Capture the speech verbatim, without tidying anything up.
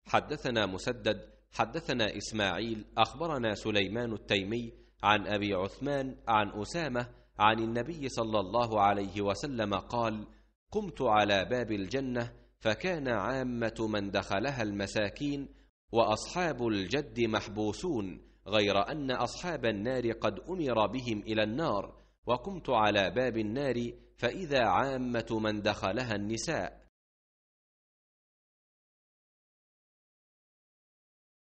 حدثنا مسدد حدثنا إسماعيل أخبرنا سليمان التيمي عن أبي عثمان عن أسامة عن النبي صلى الله عليه وسلم قال: قمت على باب الجنة فكان عامة من دخلها المساكين وأصحاب الجد محبوسون، غير أن أصحاب النار قد أمر بهم إلى النار. وقمت على باب النار فإذا عامة من دخلها النساء،